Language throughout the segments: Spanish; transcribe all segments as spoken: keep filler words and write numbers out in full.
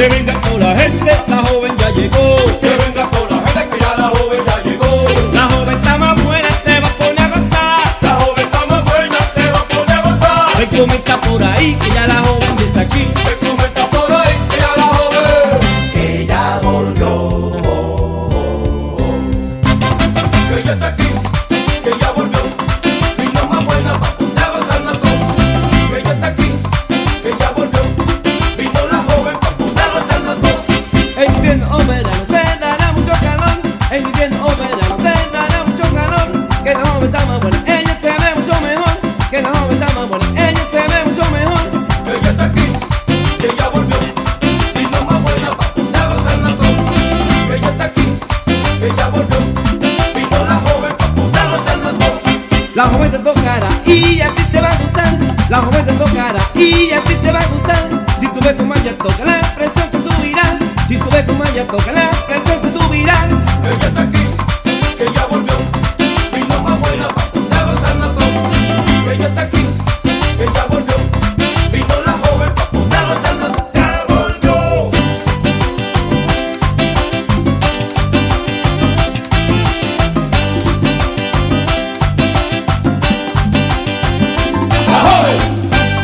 Que venga toda la gente, la joven ya llegó. Que venga toda la gente que ya la joven ya llegó. La joven está más buena, te va a poner a gozar. La joven está más buena, te va a poner a gozar. Se comenta por ahí que ya la joven ya está aquí. Se comenta por ahí que ya la joven que ya volvió. Que ya está aquí, que ya volvió. Vino más buena pa' poner a gozarnos todos. Que ya está aquí, que ya volvió. Vino la joven pa' poner a gozarnos todos. En invierno o verano te dará mucho calor. En invierno o verano te dará mucho calor. Que la joven está más buena, ella te ve mucho mejor. Que la joven está más buena, ella te ve mucho mejor. Que ya está aquí, que ya volvió. Vino más buena pa' poner a gozarnos todos. Que ya está aquí, que ya volvió. Vino la joven pa' poner a gozarnos todos. La joven te tocará y a ti te va a gustar. La joven te tocará y a ti te va a gustar. Si tú ves como ella toca, la presión te subirá. Si tú ves como ella toca, la presión te subirá. Que ya está aquí, que ya volvió. Vino más buena pa' poner a gozarnos todos. Que ya está aquí, que ya volvió. Vino la joven pa' poner a gozarnos todos. Ya volvió. La joven.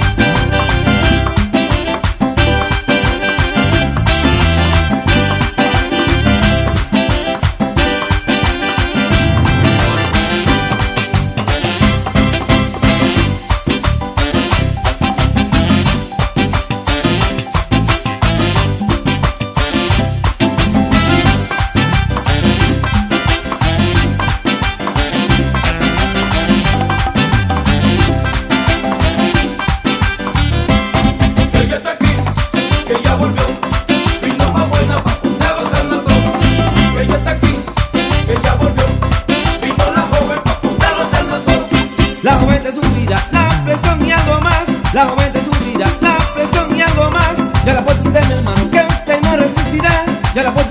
Que ya está aquí, que ya volvió. Vino más buena pa' poner a gozarnos todos. Que ya está aquí, que ya volvió. Vino la joven pa' poner a gozarnos todos. La joven te subirá la presión y algo más. La joven te subirá la presión y algo más. Ya la puerta de mi hermano que usted no resistirá. Ya la puerta